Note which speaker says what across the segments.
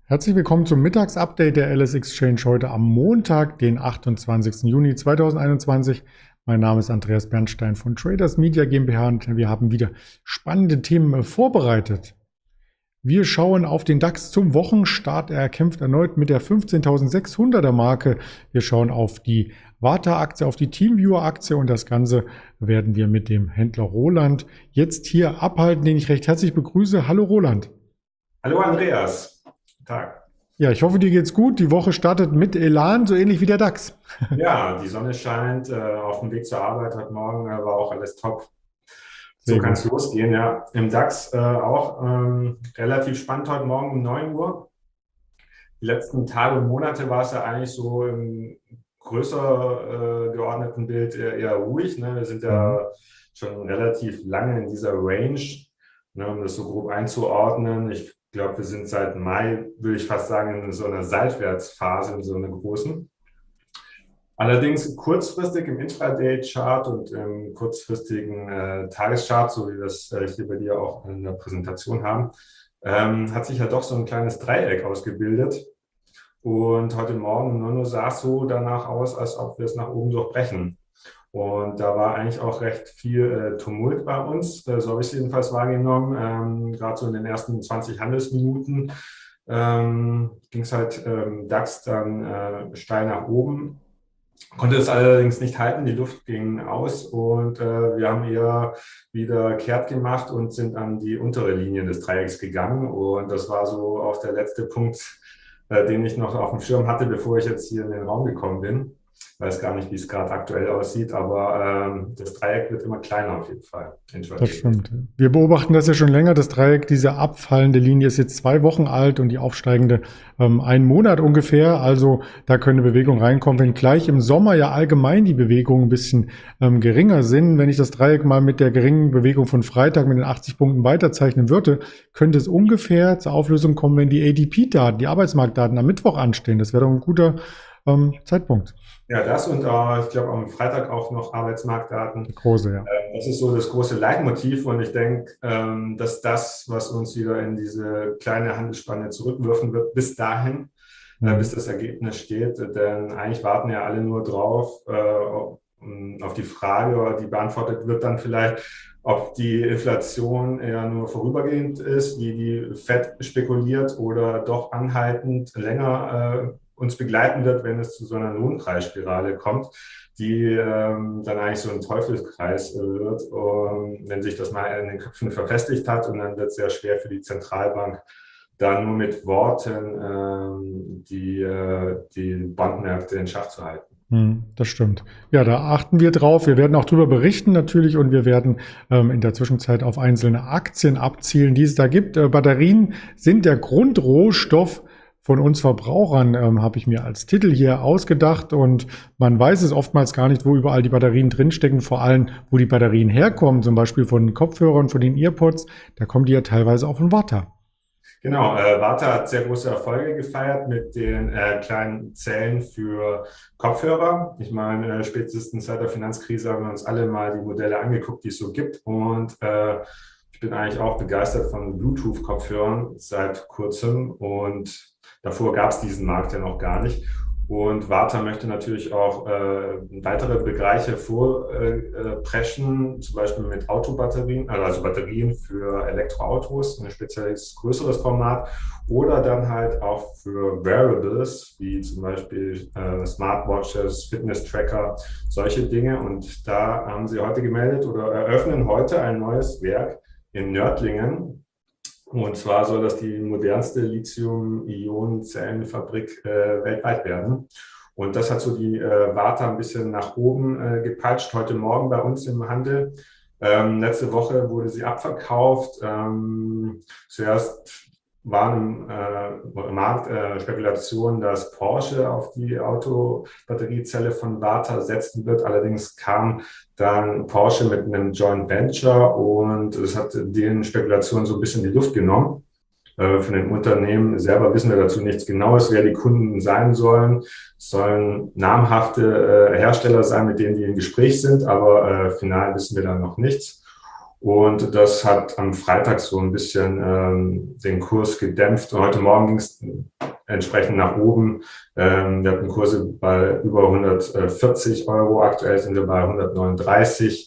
Speaker 1: Herzlich willkommen zum Mittagsupdate der LS Exchange heute am Montag, den 28. Juni 2021. Mein Name ist Andreas Bernstein von Traders Media GmbH und wir haben wieder spannende Themen vorbereitet. Wir schauen auf den DAX zum Wochenstart. Er kämpft erneut mit der 15.600er Marke. Wir schauen auf die Warta-Aktie, auf die TeamViewer-Aktie und das Ganze werden wir mit dem Händler Roland jetzt hier abhalten, den ich recht herzlich begrüße. Hallo Roland.
Speaker 2: Hallo Andreas, guten Tag.
Speaker 1: Ja, ich hoffe, dir geht's gut. Die Woche startet mit Elan, so ähnlich wie der DAX.
Speaker 2: Ja, die Sonne scheint, auf dem Weg zur Arbeit heute Morgen war auch alles top. So
Speaker 1: Sehr
Speaker 2: kann es
Speaker 1: gut.
Speaker 2: losgehen, ja. Im DAX auch relativ spannend heute Morgen um 9 Uhr. Die letzten Tage und Monate war es ja eigentlich so im größer geordneten Bild eher ruhig. Ne? Wir sind
Speaker 1: Mhm.
Speaker 2: ja schon relativ lange in dieser Range, ne, um das so grob einzuordnen. Ich glaube, wir sind seit Mai, würde ich fast sagen, in so einer Seitwärtsphase, in so einer großen. Allerdings kurzfristig im Intraday-Chart und im kurzfristigen Tageschart, so wie wir es hier bei dir auch in der Präsentation haben, hat sich ja doch so ein kleines Dreieck ausgebildet. Und heute Morgen um 9 Uhr sah es so danach aus, als ob wir es nach oben durchbrechen. Und da war eigentlich auch recht viel Tumult bei uns. So habe ich es jedenfalls wahrgenommen. Gerade so in den ersten 20 Handelsminuten ging es halt DAX dann steil nach oben. Konnte es allerdings nicht halten, die Luft ging aus und wir haben eher wieder kehrt gemacht und sind an die untere Linie des Dreiecks gegangen. Und das war so auch der letzte Punkt, den ich noch auf dem Schirm hatte, bevor ich jetzt hier in den Raum gekommen bin. Ich weiß gar nicht, wie es gerade aktuell aussieht, aber das Dreieck wird immer kleiner auf jeden Fall.
Speaker 1: Das
Speaker 2: Intraday.
Speaker 1: stimmt. Wir beobachten das ja schon länger. Das Dreieck, diese abfallende Linie ist jetzt 2 Wochen alt und die aufsteigende 1 Monat ungefähr. Also da könnte Bewegung reinkommen, wenn gleich im Sommer ja allgemein die Bewegungen ein bisschen geringer sind. Wenn ich das Dreieck mal mit der geringen Bewegung von Freitag mit den 80 Punkten weiterzeichnen würde, könnte es ungefähr zur Auflösung kommen, wenn die ADP-Daten, die Arbeitsmarktdaten am Mittwoch anstehen. Das wäre doch ein guter Zeitpunkt.
Speaker 2: Ja, das und ich glaube am Freitag auch noch Arbeitsmarktdaten.
Speaker 1: Der große, ja.
Speaker 2: Das ist so das große Leitmotiv und ich denke, dass das, was uns wieder in diese kleine Handelsspanne zurückwirfen wird, bis dahin, bis
Speaker 1: Mhm.
Speaker 2: das Ergebnis steht. Denn eigentlich warten ja alle nur drauf, auf die Frage, oder die beantwortet wird dann vielleicht, ob die Inflation eher nur vorübergehend ist, wie die Fed spekuliert, oder doch anhaltend länger uns begleiten wird, wenn es zu so einer Lohnpreisspirale kommt, die dann eigentlich so ein Teufelskreis wird, wenn sich das mal in den Köpfen verfestigt hat. Und dann wird es sehr schwer für die Zentralbank, dann nur mit Worten die Bondmärkte in Schach zu halten.
Speaker 1: Das stimmt. Ja, da achten wir drauf. Wir werden auch darüber berichten natürlich und wir werden in der Zwischenzeit auf einzelne Aktien abzielen, die es da gibt. Batterien sind der Grundrohstoff von uns Verbrauchern, habe ich mir als Titel hier ausgedacht und man weiß es oftmals gar nicht, wo überall die Batterien drinstecken, vor allem, wo die Batterien herkommen, zum Beispiel von den Kopfhörern, von den EarPods, da kommen die ja teilweise auch von Warta.
Speaker 2: Genau, Warta hat sehr große Erfolge gefeiert mit den kleinen Zellen für Kopfhörer. Ich meine, spätestens seit der Finanzkrise haben wir uns alle mal die Modelle angeguckt, die es so gibt. Und ich bin eigentlich auch begeistert von Bluetooth-Kopfhörern seit kurzem. Und davor gab es diesen Markt ja noch gar nicht. Und Warta möchte natürlich auch weitere Bereiche vorpreschen, zum Beispiel mit Autobatterien, also Batterien für Elektroautos, ein spezielles größeres Format, oder dann halt auch für Wearables, wie zum Beispiel Smartwatches, Fitness-Tracker, solche Dinge. Und da haben sie heute gemeldet oder eröffnen heute ein neues Werk in Nördlingen. Und zwar soll das die modernste Lithium-Ionen-Zellenfabrik weltweit werden. Und das hat so die Warta ein bisschen nach oben gepeitscht. Heute Morgen bei uns im Handel. Letzte Woche wurde sie abverkauft. Zuerst waren im Markt Spekulationen, dass Porsche auf die Autobatteriezelle von Warta setzen wird. Allerdings kam dann Porsche mit einem Joint Venture und es hat den Spekulationen so ein bisschen die Luft genommen. Von den Unternehmen selber wissen wir dazu nichts Genaues, wer die Kunden sein sollen. Es sollen namhafte Hersteller sein, mit denen die im Gespräch sind, aber final wissen wir da noch nichts. Und das hat am Freitag so ein bisschen den Kurs gedämpft. Und heute Morgen ging es entsprechend nach oben. Wir hatten Kurse bei über 140 Euro. Aktuell sind wir bei 139.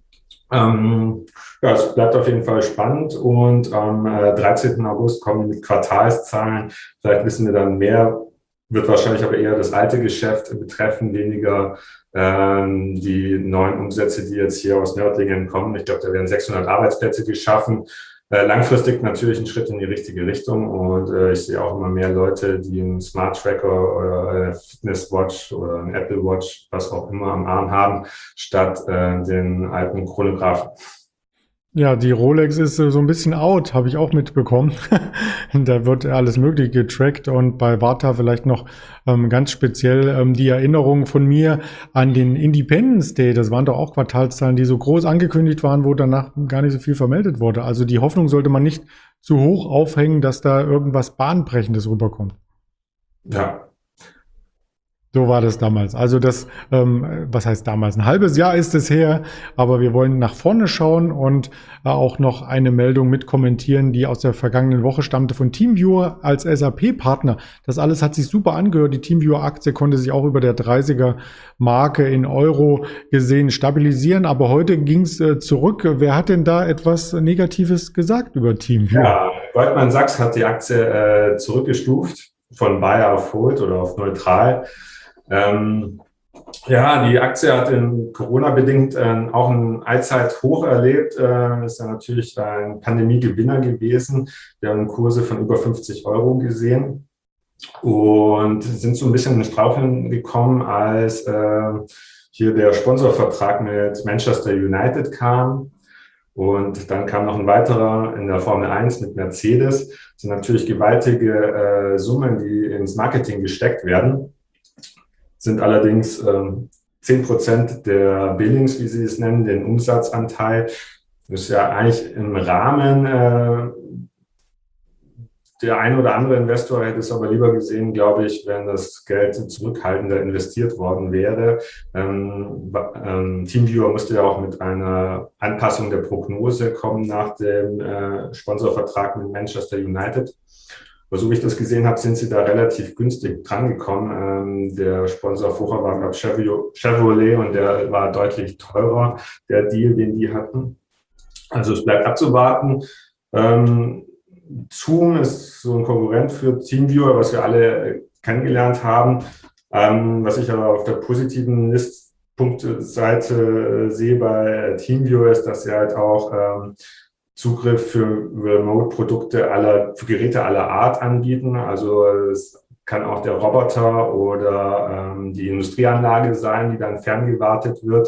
Speaker 2: Ja, es bleibt auf jeden Fall spannend. Und am 13. August kommen wir mit Quartalszahlen. Vielleicht wissen wir dann mehr. Wird wahrscheinlich aber eher das alte Geschäft betreffen, weniger die neuen Umsätze, die jetzt hier aus Nördlingen kommen. Ich glaube, da werden 600 Arbeitsplätze geschaffen. Langfristig natürlich ein Schritt in die richtige Richtung. Und ich sehe auch immer mehr Leute, die einen Smart Tracker oder Fitness Watch oder einen Apple Watch, was auch immer, am Arm haben, statt den alten Chronographen.
Speaker 1: Ja, die Rolex ist so ein bisschen out, habe ich auch mitbekommen. Da wird alles Mögliche getrackt und bei Varta vielleicht noch ganz speziell die Erinnerung von mir an den Independence Day. Das waren doch auch Quartalszahlen, die so groß angekündigt waren, wo danach gar nicht so viel vermeldet wurde. Also die Hoffnung sollte man nicht zu hoch aufhängen, dass da irgendwas Bahnbrechendes rüberkommt.
Speaker 2: Ja.
Speaker 1: So war das damals. Also das, was heißt damals? Ein halbes Jahr ist es her, aber wir wollen nach vorne schauen und auch noch eine Meldung mit kommentieren, die aus der vergangenen Woche stammte von TeamViewer als SAP-Partner. Das alles hat sich super angehört. Die TeamViewer-Aktie konnte sich auch über der 30er-Marke in Euro gesehen stabilisieren, aber heute ging es zurück. Wer hat denn da etwas Negatives gesagt über TeamViewer?
Speaker 2: Ja, Goldman Sachs hat die Aktie zurückgestuft von Buy auf Hold oder auf neutral. Ja, die Aktie hat in Corona-bedingt auch ein Allzeithoch erlebt. Ist ja natürlich ein Pandemie-Gewinner gewesen. Wir haben Kurse von über 50 Euro gesehen und sind so ein bisschen in Straucheln gekommen, als hier der Sponsorvertrag mit Manchester United kam. Und dann kam noch ein weiterer in der Formel 1 mit Mercedes. Das sind natürlich gewaltige Summen, die ins Marketing gesteckt werden. Sind allerdings 10% der Billings, wie Sie es nennen, den Umsatzanteil. Das ist ja eigentlich im Rahmen. Der ein oder andere Investor hätte es aber lieber gesehen, glaube ich, wenn das Geld zurückhaltender investiert worden wäre. TeamViewer musste ja auch mit einer Anpassung der Prognose kommen nach dem Sponsorvertrag mit Manchester United. Aber so wie ich das gesehen habe, sind sie da relativ günstig drangekommen. Der Sponsor vorher war, glaube ich, Chevrolet und der war deutlich teurer, der Deal, den die hatten. Also es bleibt abzuwarten. Zoom ist so ein Konkurrent für TeamViewer, was wir alle kennengelernt haben. Was ich aber auf der positiven Punktseite sehe bei TeamViewer ist, dass sie halt auch Zugriff für Remote-Produkte für Geräte aller Art anbieten. Also es kann auch der Roboter oder die Industrieanlage sein, die dann ferngewartet wird.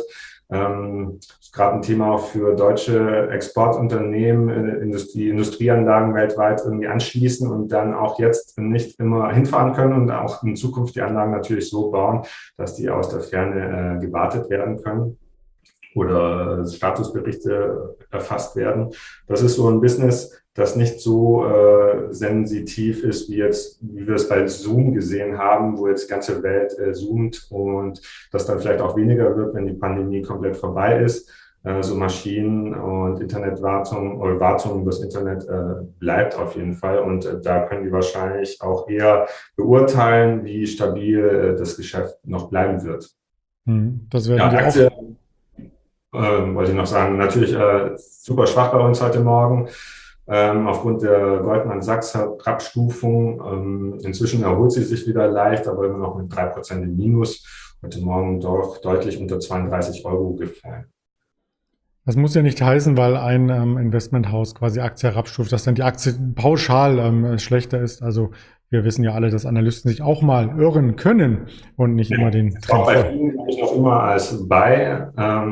Speaker 2: Ist gerade ein Thema auch für deutsche Exportunternehmen, die Industrieanlagen weltweit irgendwie anschließen und dann auch jetzt nicht immer hinfahren können und auch in Zukunft die Anlagen natürlich so bauen, dass die aus der Ferne gewartet werden können oder Statusberichte erfasst werden. Das ist so ein Business, das nicht so sensitiv ist, wie wir es bei Zoom gesehen haben, wo jetzt die ganze Welt zoomt und das dann vielleicht auch weniger wird, wenn die Pandemie komplett vorbei ist. So Maschinen- und Internetwartung oder Wartung über das Internet bleibt auf jeden Fall. Und da können die wahrscheinlich auch eher beurteilen, wie stabil das Geschäft noch bleiben wird.
Speaker 1: Das werden die
Speaker 2: Aktie, wollte ich noch sagen, natürlich super schwach bei uns heute Morgen. Aufgrund der Goldman Sachs Abstufung. Inzwischen erholt sie sich wieder leicht, aber immer noch mit 3% im Minus. Heute Morgen doch deutlich unter 32 Euro gefallen.
Speaker 1: Das muss ja nicht heißen, weil ein Investmenthaus quasi Aktie herabstuft, dass dann die Aktie pauschal schlechter ist. Also wir wissen ja alle, dass Analysten sich auch mal irren können und nicht immer den Trend.
Speaker 2: Auch bei vielen habe ich noch immer als Buy.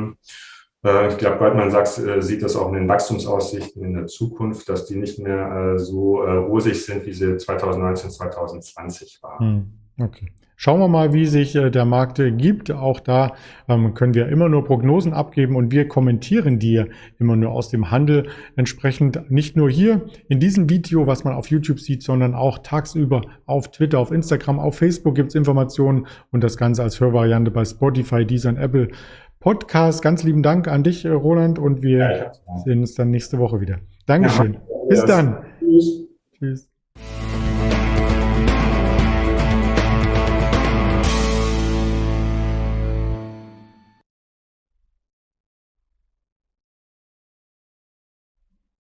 Speaker 2: Ich glaube, Goldman Sachs sieht das auch in den Wachstumsaussichten in der Zukunft, dass die nicht mehr so rosig sind, wie sie 2019, 2020 waren.
Speaker 1: Okay. Schauen wir mal, wie sich der Markt gibt. Auch da können wir immer nur Prognosen abgeben und wir kommentieren die immer nur aus dem Handel. Entsprechend nicht nur hier in diesem Video, was man auf YouTube sieht, sondern auch tagsüber auf Twitter, auf Instagram, auf Facebook gibt es Informationen und das Ganze als Hörvariante bei Spotify, Deezer und Apple Podcast. Ganz lieben Dank an dich, Roland, und wir sehen uns dann nächste Woche wieder. Dankeschön. Bis dann.
Speaker 2: Tschüss.
Speaker 1: Tschüss.